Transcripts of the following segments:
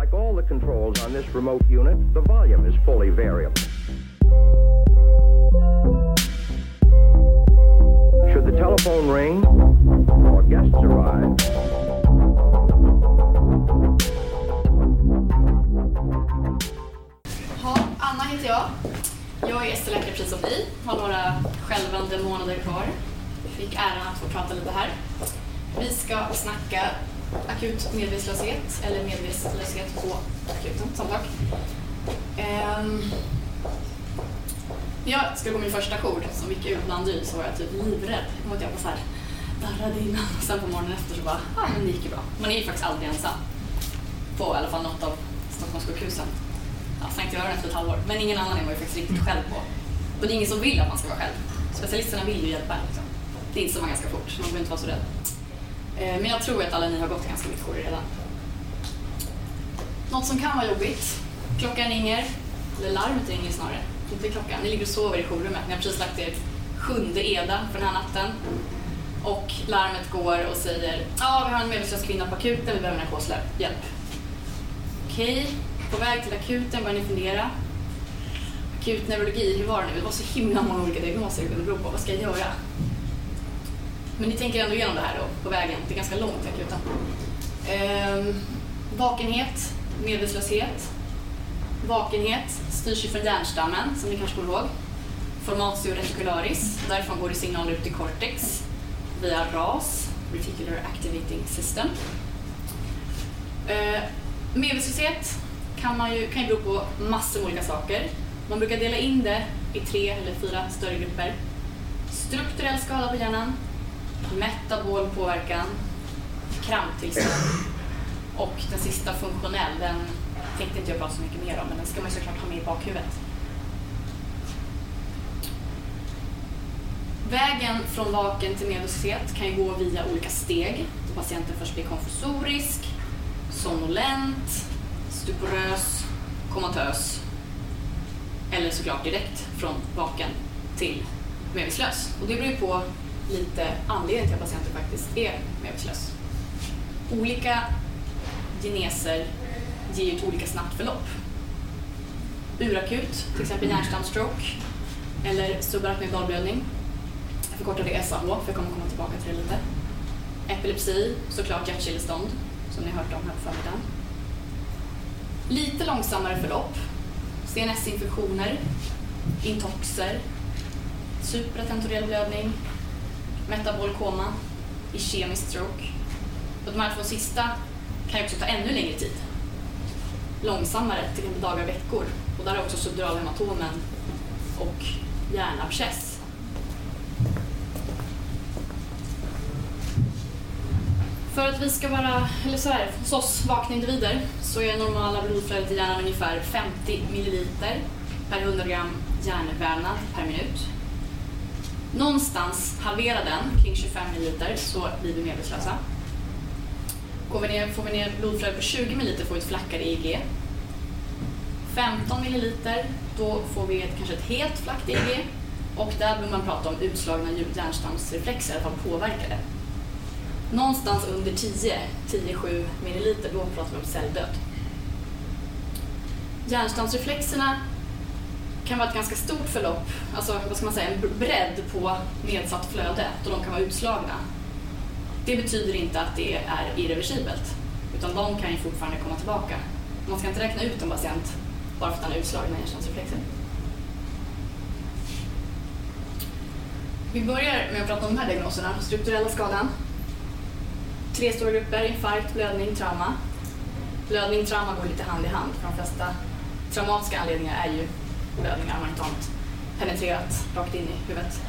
Like all the controls on this remote unit, the volume is fully variable. Should the telephone ring or guests arrive, Anna heter jag. Jag är ST-läkare precis som ni. Har några skälvande månader kvar. Fick äran att få prata lite här. Vi ska snacka akut medvetslöshet eller medvetslöshet på akuten, som sak. Jag skulle gå min första jour som gick ut bland dyr, så var jag typ livrädd. Jag var så här darrade innan och sen på morgonen efter så bara, men det gick ju bra. Man är ju faktiskt aldrig ensam. På i alla fall något av Stockholmssjukhusen. Ja, Sankt Göran efter ett halvår. Men ingen annan är man ju faktiskt riktigt själv på. Och det är ingen som vill att man ska vara själv. Specialisterna vill ju hjälpa liksom. Det inser man ganska fort, så man behöver inte vara så rädd. Men jag tror att alla ni har gått ganska mycket jourer redan. Något som kan vara jobbigt. Klockan ringer. Eller larmet ringer snarare. Inte klockan. Ni ligger och sover i jourrummet. Ni har precis lagt er 7:e EDA för den här natten. Och larmet går och säger: ja, vi har en medvetslös kvinna på akuten. Vi behöver narkoshjälp. Okej. På väg till akuten börjar ni fundera. Akut neurologi, hur var det nu? Det var så himla många olika diagnoser det beror på. Vad ska jag göra? Men ni tänker ändå igenom det här då, på vägen. Det är ganska långt till akuten. Vakenhet, medvetslöshet. Vakenhet styrs ju från hjärnstammen, som ni kanske kommer ihåg. Formatio reticularis. Därifrån går det signaler ut till cortex via RAS, Reticular Activating System. Medvetslöshet kan ju bero på massor av olika saker. Man brukar dela in det i 3 eller 4 större grupper. Strukturell skada på hjärnan, metabol påverkan, kramptillstånd och den sista funktionell, den tänkte inte jag prata så mycket mer om, men den ska man såklart ha med i bakhuvudet. Vägen från vaken till medvetslöshet kan ju gå via olika steg. Då patienten först blir konfusorisk, somnolent, stuporös, komatös eller såklart direkt från vaken till medvetslös. Och det beror ju på lite anledning till att patienten faktiskt är medvetslös. Olika geneser ger ju ett olika snabbt förlopp. Urakut, till exempel hjärnstamsstroke eller subarachnoid dalblödning. Jag förkortar det SAH för jag kommer komma tillbaka till det lite. Epilepsi, såklart hjärtkärlstånd som ni har hört om här på förmiddagen. Lite långsammare förlopp. CNS-infektioner, intoxer, supratentoriell blödning, metabol koma, ischemisk stroke. Och de här 2 sista kan ju också ta ännu längre tid. Långsammare, till exempel dagar och veckor. Och där är också subduralhematomen och hjärnabscess. För att vi ska vara, eller så här, hos oss vakna individer så är normala blodflödet i hjärnan ungefär 50 milliliter per 100 gram hjärnvävnad per minut. Någonstans halvera den, kring 25 milliliter, så blir vi medvetslösa. Får vi ner blodflödet på 20 milliliter får vi ett flackare EEG. 15 milliliter, då får vi kanske ett helt flackt EEG. Och där behöver man prata om utslagna hjärnstamsreflexer, i alla fall påverkade. Någonstans under 10-7 milliliter, då pratar vi om celldöd. Hjärnstamsreflexerna kan vara ett ganska stort förlopp, alltså vad ska man säga, en bredd på nedsatt flöde, då de kan vara utslagna. Det betyder inte att det är irreversibelt, utan de kan ju fortfarande komma tillbaka. Man ska inte räkna ut en patient bara för att han är utslagen med hjärnstamsreflexer. Vi börjar med att prata om de här diagnoserna. Strukturella skadan. 3 stora grupper: infarkt, blödning, trauma. Blödning, trauma går lite hand i hand. För de flesta traumatiska anledningar är ju blödningar man inte har penetrerat rakt in i huvudet.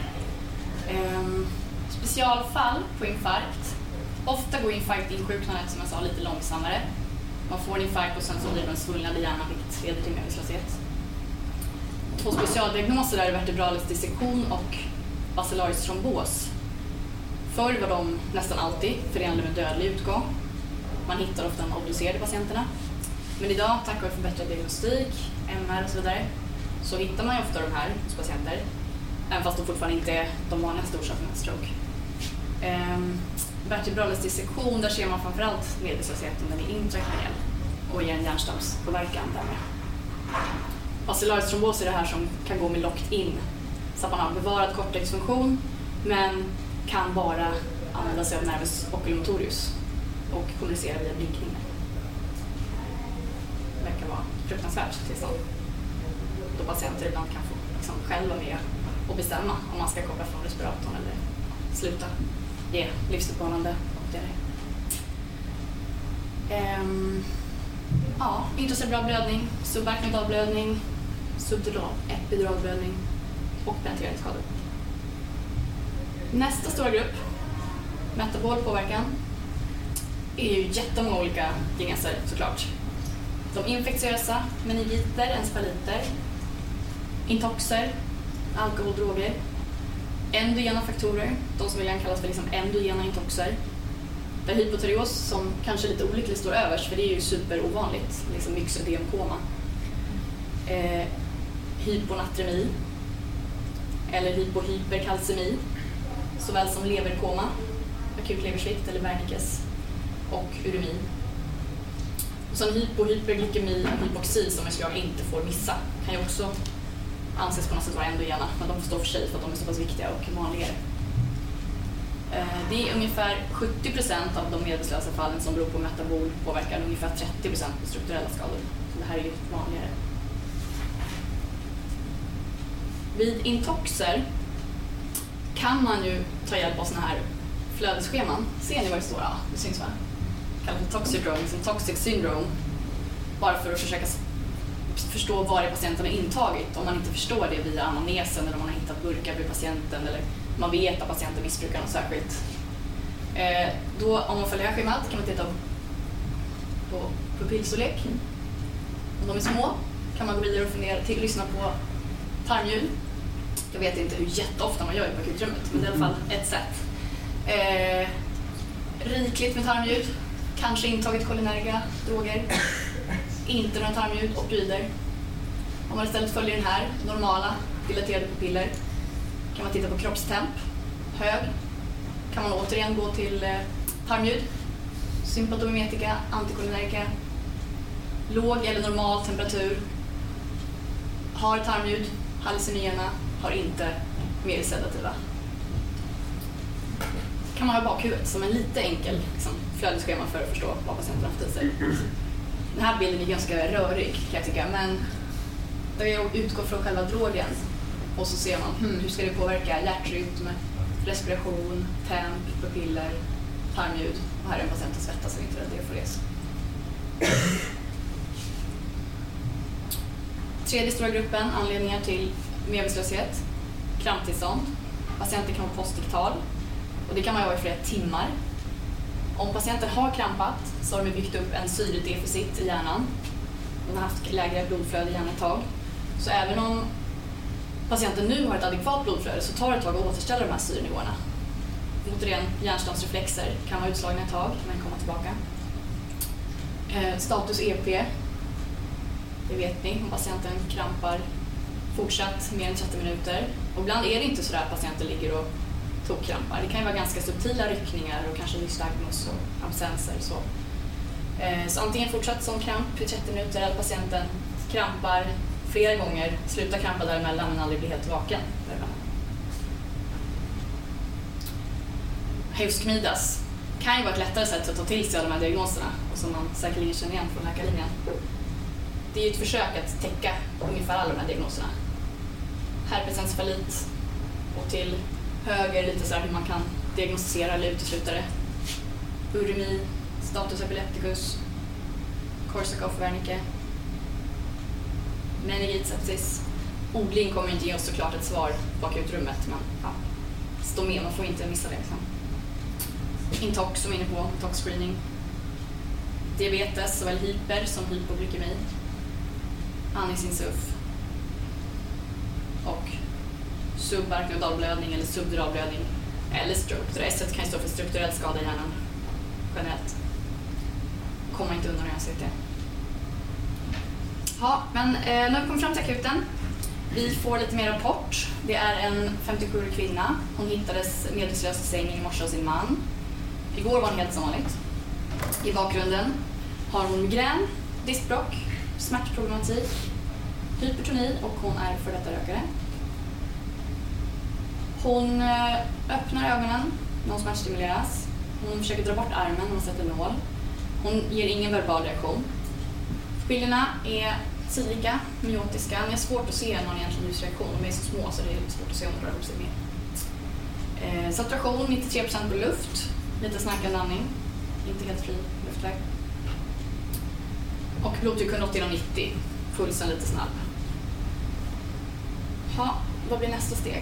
Specialfall på infarkt. Ofta går infarktinsjuknandet, som jag sa, lite långsammare. Man får en infarkt och sen så blir det en svullnad i hjärnan, vilket leder till medvetslöshet. 2 specialdiagnoser är vertebralis dissektion och bacillaris trombos. Förr var de nästan alltid förenade med dödlig utgång. Man hittar ofta de obducerade patienterna. Men idag, tack vare förbättrad diagnostik, MR och så vidare, så hittar man ju ofta de här hos patienter. Även fast de fortfarande inte är de vanligaste orsakerna till stroke. Vertebralis dissektion, där ser man framförallt medvetslöshet om den är intrakraniell och i ger en hjärnstamspåverkan därmed. Bacillarisk trombos är det här som kan gå med locked in, så att man har bevarad kortexfunktion men kan bara använda sig av nervus oculomotorius och kommunicera via blinkning. Det verkar vara fruktansvärt tillstånd. Då patienter ibland kan få liksom själva med och bestämma om man ska koppla från respiratorn eller sluta ge livsuppehållande åtgärder. Intracerebral blödning, subarachnoidal blödning, subdural epidural blödning och penetreringsskador. Nästa stora grupp, metabol påverkan, är ju jättemånga olika genser såklart. De infektiösa, meningiter, encefaliter, intoxer, alkohol, droger, endogena faktorer, de som ibland kallas för liksom endogena intoxer, där hypotyreos, som kanske lite olyckligt står överst, för det är ju superovanligt, liksom myxödemkoma, hyponatremi eller hypohyperkalcemi, såväl som leverkoma, akut leversvikt eller Wernicke's, och uremi. Och sen hyperglykemi och hypoxi, som jag inte får missa, kan ju också anses på något sätt vara endogena, men de får stå för sig för att de är så pass viktiga och vanligare. Det är ungefär 70% av de medvetslösa fallen som beror på metabol påverkan, ungefär 30% på strukturella skador. Så det här är ju vanligare. Vid intoxer kan man ju ta hjälp av såna här flödesscheman. Ser ni vad det står? Ja, det syns va? Kallas för toxidrome, toxic syndrome. Bara för att försöka förstå vad det patienten har intagit. Om man inte förstår det via anamnesen eller om man har hittat burkar vid patienten eller man vet att patienten missbrukar något särskilt. Då, om man följer det här schemat kan man titta på pupillstorlek. Om de är små kan man gå vidare och fundera till lyssna på tarmljud. Jag vet inte hur jätteofta man gör det på akutrummet, men det är i alla fall ett sätt. Rikligt med tarmljud, kanske intaget cholinerga, droger, inte några tarmljud, opioider. Om man istället följer den här normala dilaterade pupiller kan man titta på kroppstemp, hög. Kan man återigen gå till tarmljud, sympatomimetika, anticholinerika, låg eller normal temperatur, har tarmljud, hallucinogena, har inte mer sedativa. Kan man ha bakhuvudet som en lite enkel liksom, flödesschema för att förstå vad patienten har haft i sig. Den här bilden är ganska rörig kan jag tycka, men där jag utgår från själva drogen och så ser man hur ska det påverka hjärtrytm, respiration, temp, pupiller, tarmljud. Och här är en patient som svettas och inte det får res. Tredje stora gruppen anledningar till medvetslöshet, kramptillstånd. Patienten kan vara postiktal och det kan man vara i flera timmar. Om patienten har krampat så har de byggt upp en syredeficit i hjärnan. De har haft lägre blodflöde i hjärnan ett tag. Så även om patienten nu har ett adekvat blodflöde så tar det ett tag att återställa de här syrenivåerna. Återigen, hjärnstamsreflexer kan vara utslagna ett tag men komma tillbaka. Status EP, det vet ni, om patienten krampar fortsatt mer än 30 minuter. Och ibland är det inte så att patienten ligger och tokkrampar. Det kan ju vara ganska subtila ryckningar och kanske nystagmus och absenser. Så antingen fortsatt som kramp i 30 minuter eller patienten krampar flera gånger, slutar krampa däremellan men aldrig blir helt vaken. Heuscmidas kan ju vara ett lättare sätt att ta till sig av de här diagnoserna och som man säkerligen känner igen från läkarlinjen. Det är ju ett försök att täcka ungefär alla de här diagnoserna. Herpesencefalit och till höger lite så här hur man kan diagnostisera eller utesluta det. Uremi, status epilepticus, Korsakoff, Wernicke, meningitsepsis. Odling kommer inte ge oss såklart ett svar bak ut rummet, men ja, stå med, man får inte missa det. Liksom. Intox som är inne på, tox-screening. Diabetes, såväl hyper som hypoglykemi. Andningsinsuff. Och subarachnoidal blödning eller subdural blödning eller stroke. Så S kan ju stå för strukturell skada i hjärnan generellt. Kommer inte undan CT. Ja, men nu har vi kommit fram till akuten. Vi får lite mer rapport. Det är en 57-årig kvinna. Hon hittades medvetslös i sängen i morse av sin man. Igår var hon helt som vanligt. I bakgrunden har hon migrän, diskbråck, smärtproblematik, hypertoni och hon är för detta rökare. Hon öppnar ögonen när hon smärtstimuleras. Hon försöker dra bort armen när hon sätter nål. Hon ger ingen verbal reaktion. Pupillerna är tydliga, myotiska. Det är svårt att se någon egentlig ljusreaktion. De är så små så det är svårt att se om de rör ihop sig mer. Saturation 93% på luft. Lite snarkande andning. Inte helt fri luftväg. Och blodtryck 180/90. Pulsen lite snabb. Vad blir nästa steg?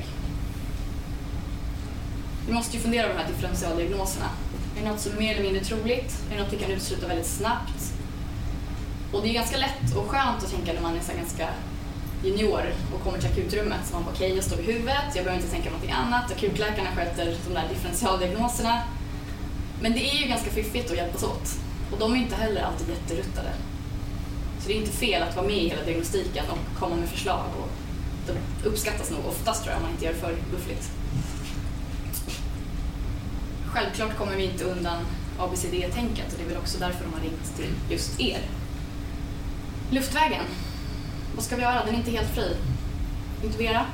Vi måste ju fundera över de här differentialdiagnoserna. Är det något som är mer eller mindre troligt? Är det något vi kan utesluta väldigt snabbt? Och det är ganska lätt och skönt att tänka när man är så ganska junior och kommer till akutrummet. Så man bara, okej, jag står vid huvudet, jag behöver inte tänka på någonting annat. Akutläkarna sköter de där differentialdiagnoserna. Men det är ju ganska fiffigt att hjälpas åt. Och de är inte heller alltid jätteruttade. Så det är inte fel att vara med i hela diagnostiken och komma med förslag. Och det uppskattas nog oftast, tror jag, om man inte gör det för buffligt. Självklart kommer vi inte undan ABCD-tänket och det är väl också därför de har ringt till just er. Luftvägen. Vad ska vi göra? Den är inte helt fri. Intubera.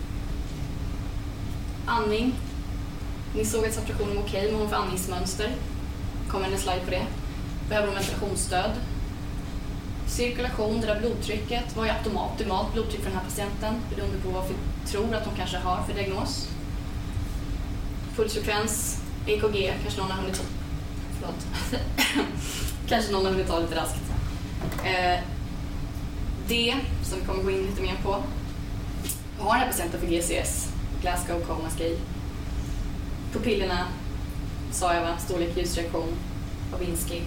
Andning. Ni såg att saturationen var okej, men hon får andningsmönster. Kommer en slide på det. Behöver hon ventilationsstöd. Cirkulation, det där blodtrycket. Vad är optimalt blodtryck för den här patienten? Beroende på vad vi tror att de kanske har för diagnos. Pulsfrekvens. EKG, kanske någon har hunnit kanske någon har hunnit ta lite raskt. Det som vi kommer gå in lite mer på. Har den här patienten för GCS, Glasgow Coma Scale. Pupillerna, sa jag, storlek, ljusreaktion, Babinski.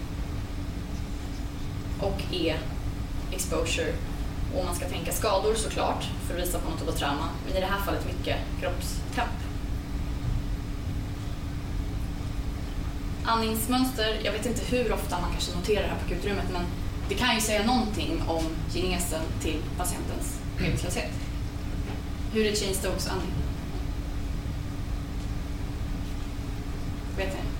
Och exposure. Och man ska tänka skador såklart för att visa på något av trauma. Men i det här fallet mycket kroppskamp. Andningsmönster, jag vet inte hur ofta man kanske noterar det här på akutrummet, men det kan ju säga någonting om kinesen till patientens medvetslöshet. Hur är Cheyne Stokes andning? Vet ni?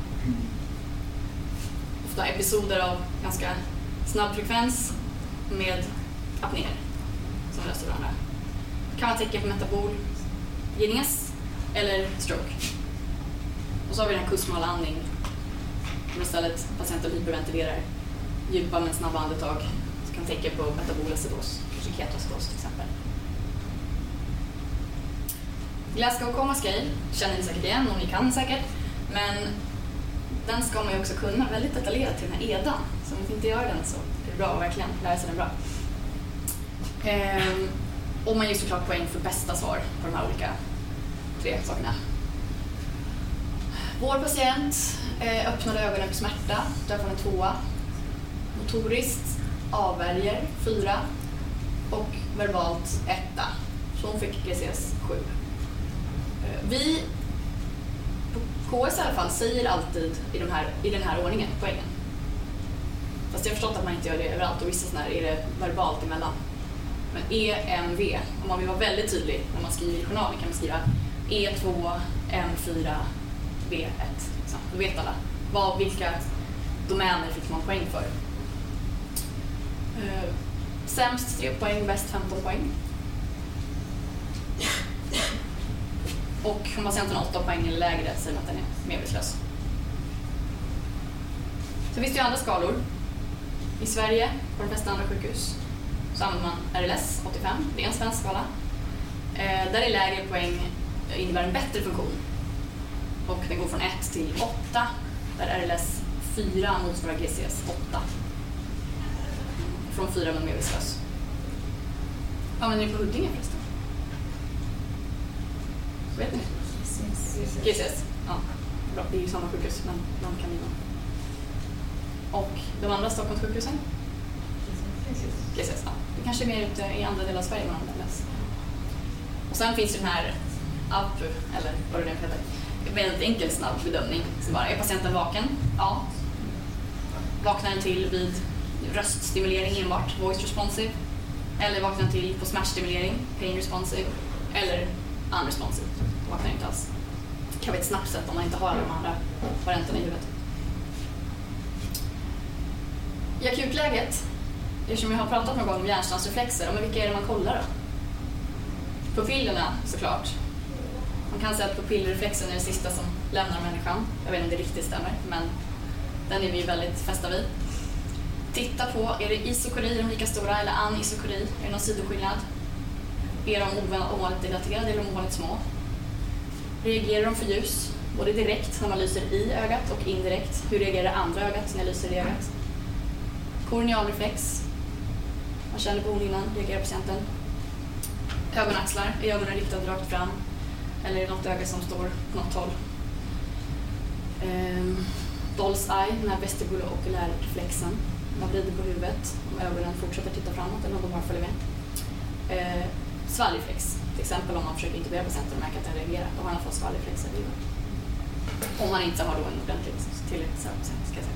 Ofta episoder av ganska snabb frekvens med apnéer som löser varandra. Kan man tecken på metabol kines eller stroke. Och så har vi den kusmala andning. Istället patienten hyperventilerar djupa men snabba andetag, så kan tecken på metabol acidos, kanske ketoacidos till exempel. Glasgow Coma Scale känner ni säkert igen, och ni kan säkert, men den ska man ju också kunna väldigt detaljerat till den här edan. Så om man inte gör den så är det bra att verkligen lära sig den bra. Och man ger såklart poäng för bästa svar på de här olika 3 sakerna. Vår patient öppnade ögonen på smärta, därför en 2. Motoriskt avvärjer 4 och verbalt 1. Så hon fick GCS 7. Vi på KS i alla fall säger alltid i den här ordningen poängen. Fast jag har förstått att man inte gör det överallt, och vissa sådana här är det verbalt emellan. Men EMV, om man vill vara väldigt tydlig när man skriver i journalen, kan man skriva E2, M4, B1. Då vet alla vilka domäner fick man poäng för. Sämst 3 poäng, bäst 15 poäng. Och om patienten har 8 poäng eller lägre säger man att den är medvetslös. Så finns det ju andra skalor. I Sverige, på de flesta andra sjukhus, så använder man RLS 85. Det är en svensk skala. Där är lägre poäng innebär en bättre funktion. Och den går från 1 till 8. Där RLS 4 motsvarar GCS 8. Från 4 men medvetslös. Använder ni på Huddinge förresten? Vet ni? GCS. Ja, bra. Det är ju samma sjukhus, men de kan vinna. Och de andra Stockholmssjukhusen? GCS, ja. Det kanske är mer ute i andra delar av Sverige man använder RLS. Och sen finns den här APU, eller vad det nu heter. En väldigt enkel snabb bedömning. Så bara, är patienten vaken? Ja. Vaknar den till vid röststimulering enbart, voice responsive? Eller vaknar den till på smärtstimulering, pain responsive? Eller unresponsive? Vaknar inte alls. Det kan vara ett snabbt sätt om man inte har alla de andra varianterna i huvudet. I akutläget eftersom jag har pratat någon gång om hjärnstansreflexer, men vilka är det man kollar då? Pupillerna såklart. Man kan säga att pupillreflexen är det sista som lämnar människan. Jag vet inte om det riktigt stämmer, men den är vi väldigt fästa vid. Titta på, är det isokori de lika stora eller anisokori? Är det någon sidoskillnad? Är de ovanligt dilaterade eller ovanligt små? Reagerar de för ljus? Både direkt när man lyser i ögat och indirekt. Hur reagerar det andra ögat när jag lyser i ögat? Kornealreflex. Man känner på hornhinnan, reagerar patienten. Ögonaxlar, är ögonen riktade rakt fram? Eller är det något öga som står på något håll? Doll's eye, den här vestibulo-okulärreflexen. Man vrider på huvudet om ögonen fortsätter titta framåt eller om de bara följer med. Svalgreflex, till exempel om man försöker intubera patienten och märker att den reagerar. Då har man fått svalgreflexer. Om man inte har då en ordentligt tillräckligt särskilt, ska jag säga.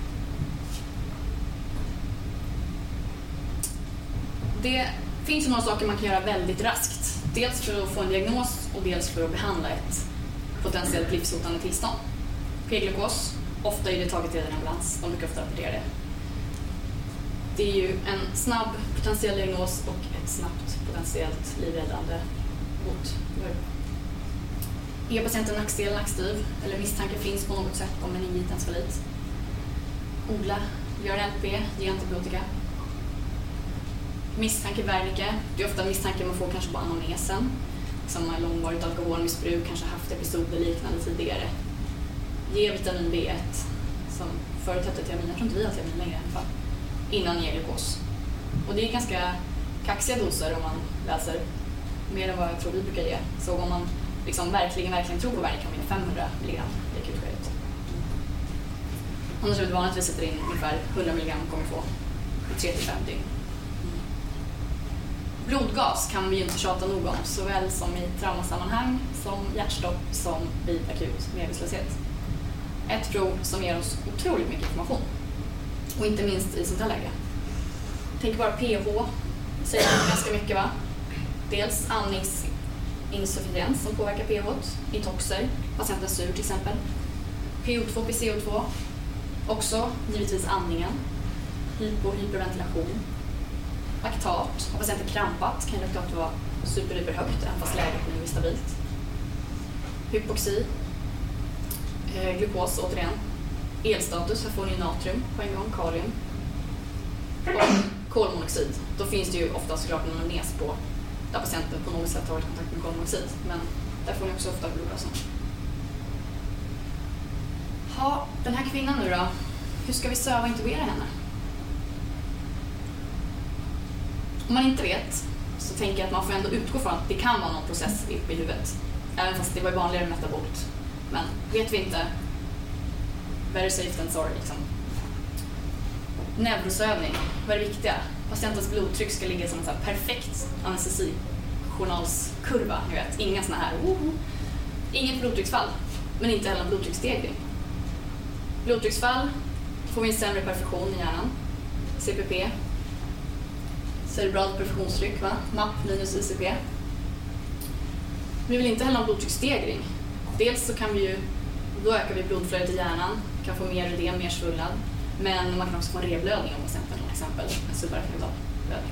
Det finns ju några saker man kan göra väldigt raskt. Dels för att få en diagnos och dels för att behandla ett potentiellt livshotande tillstånd. P-glukos, ofta är det taget redan i ambulans. De brukar ofta rapportera det. Det är ju en snabb potentiell diagnos och ett snabbt potentiellt livräddande hot. Är patienten nackstel, nackstyv eller misstanke finns på något sätt om meningitencefalit. Odla, gör en LP, ge antibiotika. Misstanke Wernicke, det är ofta misstanke man får kanske på anamnesen. Som har långvarigt alkoholmissbruk, kanske haft episoder liknande tidigare. Ge vitamin B1, som förut hette tiamin, jag tror inte vi har tiamin längre i alla fall, innan ge glukos. Och det är ganska kaxiga doser om man läser mer än vad jag tror vi brukar ge. Så om man liksom verkligen tror på Wernicke kan man ge 500 mg i akutskedet. Annars är det vanligt att vi sätter in ungefär 100 mg kommer få i 3-5 dygn. Blodgas kan vi ju inte tjata nog om, såväl som i traumasammanhang, som hjärtstopp, som vid akut medvetslöshet. Ett prov som ger oss otroligt mycket information. Och inte minst i sånt här läge. Tänk bara pH, säger ganska mycket va? Dels andningsinsufficiens som påverkar pH, intoxer, patienten sur till exempel. PO2, PCO2, också givetvis andningen, hyperventilation. Laktat, har patienten krampat kan laktat vara superduper högt även fast läget nu är stabilt. Hypoxi, glukos återigen, elstatus, här får ni natrium på en gång, kalium och kolmonoxid. Då finns det ju ofta såklart en anamnes på där patienten på något sätt har varit i kontakt med kolmonoxid, men där får ni också ofta blodgasen. Ja, den här kvinnan nu då, hur ska vi söva och intubera henne? Om man inte vet så tänker jag att man får ändå utgå från att det kan vara någon process uppe i huvudet. Även fast det var vanligare metabolt. Men vet vi inte, better safe than sorry liksom. Neurosövning, vad är det viktiga? Patientens blodtryck ska ligga som en så här perfekt anestesi-journalskurva, ni vet. Inga såna här, inget blodtrycksfall, men inte heller en blodtrycksstegring. Blodtrycksfall får vi en sämre perfusion i hjärnan. CPP. Cerebralt perfusionstryck, va? MAP minus ICP. Vi vill inte heller ha blodtrycksstegring. Dels så kan vi ju, då ökar vi blodflödet i hjärnan, kan få mer ödem, mer svullnad. Men man kan också få en revblödning om patienten, till exempel en subarachnoidal blödning.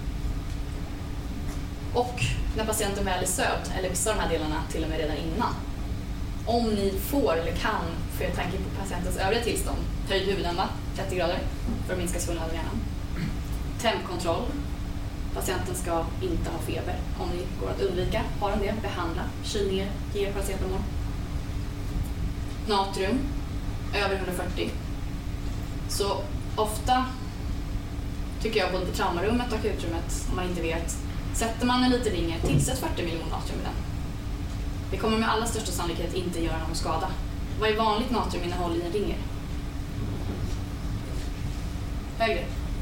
Och när patienten väl är sövd, eller vissa av de här delarna till och med redan innan. Om ni får eller kan, för jag tänker på patientens övriga tillstånd, höjd huvuden, va? 30 grader för att minska svullnad i hjärnan. Tempkontroll. Patienten ska inte ha feber. Om det går att undvika, har den det, behandla, kyl ner, ge paracetamol. Natrium, över 140. Så ofta tycker jag både på traumarummet och akutrummet, om man inte vet, sätter man en liten ringer, tillsätt 40 miljoner natrium i den. Det kommer med allra största sannolikhet inte göra någon skada. Vad är vanligt natriuminnehåll i en ringer? Högre.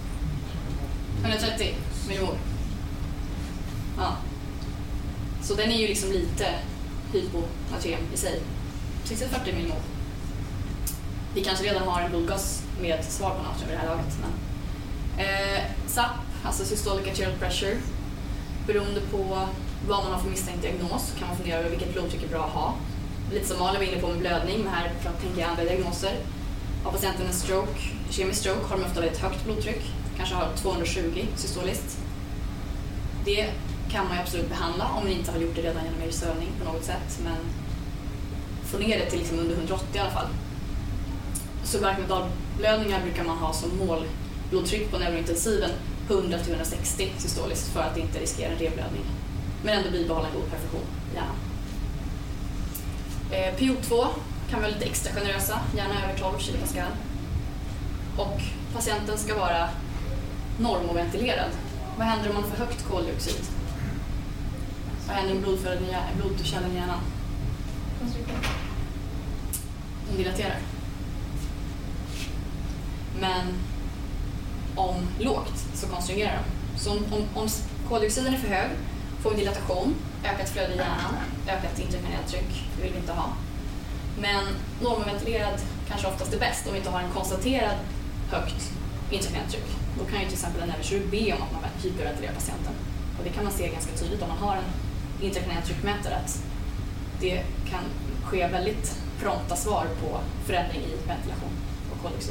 130 miljoner. Ja. Så den är ju liksom lite hyponatrium i sig. 40 miljoner. Vi kanske redan har en blodgas med svar på natrium i det här laget. Men. SAP, alltså systolic arterial pressure. Beroende på vad man har för misstänkt diagnos kan man fundera över vilket blodtryck är bra att ha. Lite som Malin var inne på med blödning, men här tänker jag andra diagnoser. Har patienten en stroke, kemisk stroke, har de ofta väldigt högt blodtryck. kanske har 220 systoliskt. Det kan man ju absolut behandla om man inte har gjort det redan genom er sövning på något sätt, men få ner det till liksom under 180 i alla fall. Subarachnoidalblödningar brukar man ha som målblodtryck på neurointensiven 100-160 systoliskt för att inte riskera en reblödning, men ändå bibehålla en god perfusion i hjärnan. PO2 kan vara lite extra generösa, gärna över 12 kilopascal. Och patienten ska vara normoventilerad. Vad händer om man får högt koldioxid? Vad händer med blodkärlen i hjärnan? De dilaterar. Men om lågt så konstringerar de. Så om koldioxiden är för hög får vi dilatation, ökat flöde i hjärnan, ökat intrakraniellt tryck. Det vill vi inte ha. Men normoventilerad kanske oftast är bäst om vi inte har en konstaterad högt intrakraniellt tryck. Då kan ju till exempel en neurokirurg be om att man hyperventilerar patienten. Och det kan man se ganska tydligt om man har en intrakraniellt tryckmätare, att det kan ske väldigt prompta svar på förändring i ventilation och koldioxid.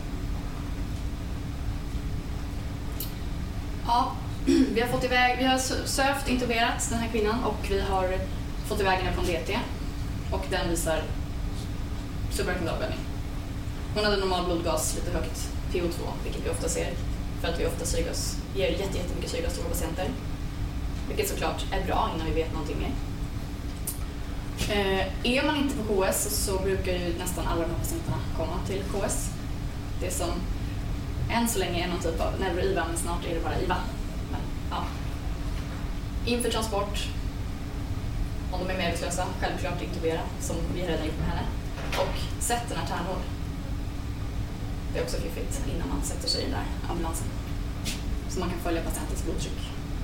Ja, vi har sövt, intuberat den här kvinnan och vi har fått iväg henne på en DT och den visar subarachnoidalblödning. Hon hade normal blodgas, lite högt PO2, vilket vi ofta ser för att vi ofta ger jättemycket syrgas till våra patienter. Vilket såklart är bra innan vi vet någonting mer. Är man inte på KS så brukar ju nästan alla de här patienterna komma till KS. Det som än så länge är någon typ av neuro-IVA, men snart är det bara IVA. Men, ja. Inför transport, om de är medvetslösa, självklart intubera, som vi har redan gjort med henne. Och sätt en artärnvård. Det är också fiffigt innan man sätter sig i den där ambulansen. Så man kan följa patientens blodtryck.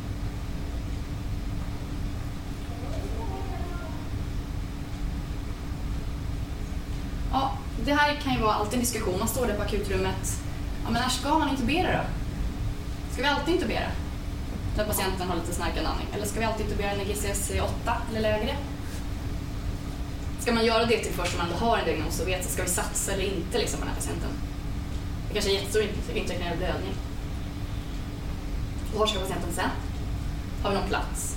Ja, det här kan ju vara alltid en diskussion. Man står där på akutrummet. Ja, men när ska man intubera då? Ska vi alltid intubera? När patienten har lite snarkande andning. Eller ska vi alltid intubera när GCS är 8 eller lägre? Ska man göra det till först om man har en diagnos och vet så ska vi satsa eller inte liksom, på den här patienten? Det kanske är jättestor intrakraniell blödning. Var ska patienten sen? Har vi någon plats?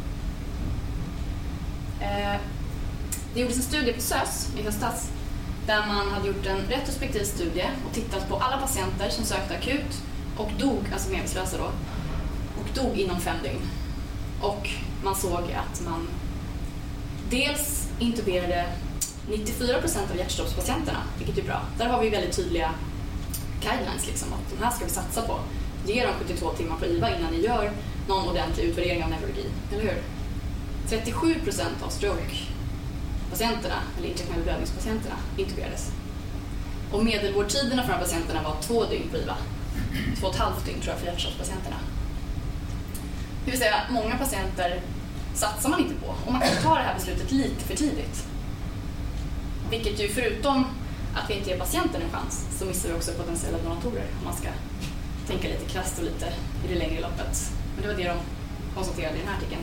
Det gjordes en studie på SÖS i höstas där man hade gjort en retrospektiv studie och tittat på alla patienter som sökte akut och dog, alltså medvetslösa då, och dog inom 5 dygn. Och man såg att man dels intuberade 94% av hjärtstoppspatienterna, vilket är bra. Där har vi väldigt tydliga guidelines liksom, att de här ska vi satsa på. Ge dem 72 timmar på IVA innan ni gör någon ordentlig utvärdering av neurologi, eller hur? 37% av stroke-patienterna, eller intrakraniell blödningspatienterna, intuberades. Och medelvårdtiderna för de här patienterna var 2 dygn på IVA. 2,5 dygn tror jag för hjärtstoppspatienterna. Det vill säga, många patienter satsar man inte på. Och man kan ta det här beslutet lite för tidigt. Vilket ju förutom att vi inte ger patienten en chans så missar vi också potentiella donatorer om man ska tänka lite krasst och lite i det längre loppet. Men det var det de konstaterade i den här artikeln.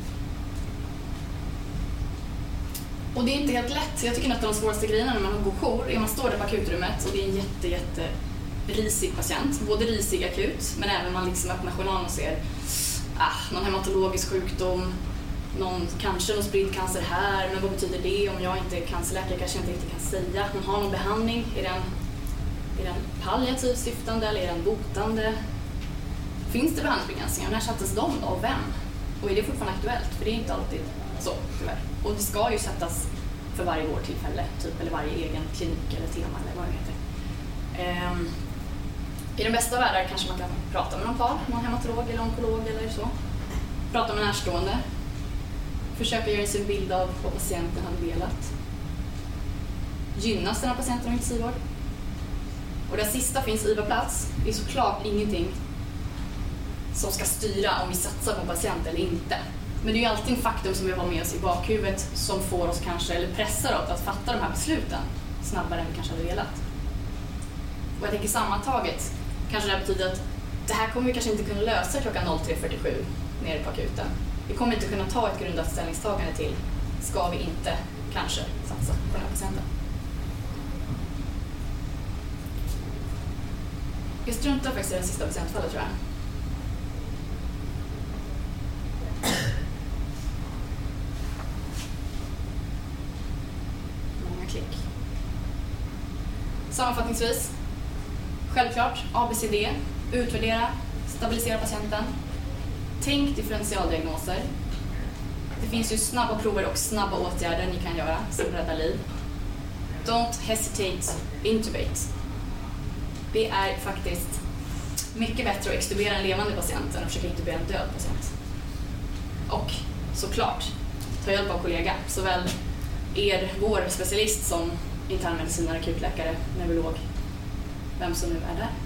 Och det är inte helt lätt. Jag tycker att de svåraste grejerna när man har god jour är att man står där på akutrummet och det är en jätte risig patient. Både risig akut, men även man liksom öppnar journalen och ser någon hematologisk sjukdom, kanske någon spridd cancer här, men vad betyder det? Om jag inte är cancerläkare kanske jag inte riktigt kan säga. Hon har någon behandling, är den palliativt syftande eller är den botande? Finns det behandlingsbegränsningar? När sattes de då och vem? Och är det fortfarande aktuellt? För det är inte alltid så, tyvärr. Och det ska ju sättas för varje vårdtillfälle, typ, eller varje egen klinik eller tema eller vad det heter. I den bästa världen kanske man kan prata med någon hematolog eller onkolog eller så. Prata med närstående. Försöka göra sin bild av vad patienten hade velat. Gynnas den här patienten av intensivvård? Och det sista finns IVA-plats. Det är såklart ingenting som ska styra om vi satsar på en patient eller inte. Men det är ju alltid en faktum som vi har med oss i bakhuvudet som får oss kanske, eller pressar oss att fatta de här besluten snabbare än vi kanske hade velat. Och jag tänker sammantaget kanske det betyder att det här kommer vi kanske inte kunna lösa klockan 03.47 nere på akuten. Vi kommer inte kunna ta ett grundat ställningstagande till ska vi inte kanske satsa på den här patienten. Jag struntar faktiskt i den sista patientfallet, tror jag. Många klick. Sammanfattningsvis. Självklart, ABCD. Utvärdera. Stabilisera patienten. Tänk differentialdiagnoser. Det finns ju snabba prover och snabba åtgärder ni kan göra som räddar liv. Don't hesitate, intubate. Det är faktiskt mycket bättre att extubera en levande patient än att försöka intubera en död patient. Och såklart, ta hjälp av kollega. Såväl vår specialist som internmedicinare, akutläkare, neurolog. Vem som nu är där.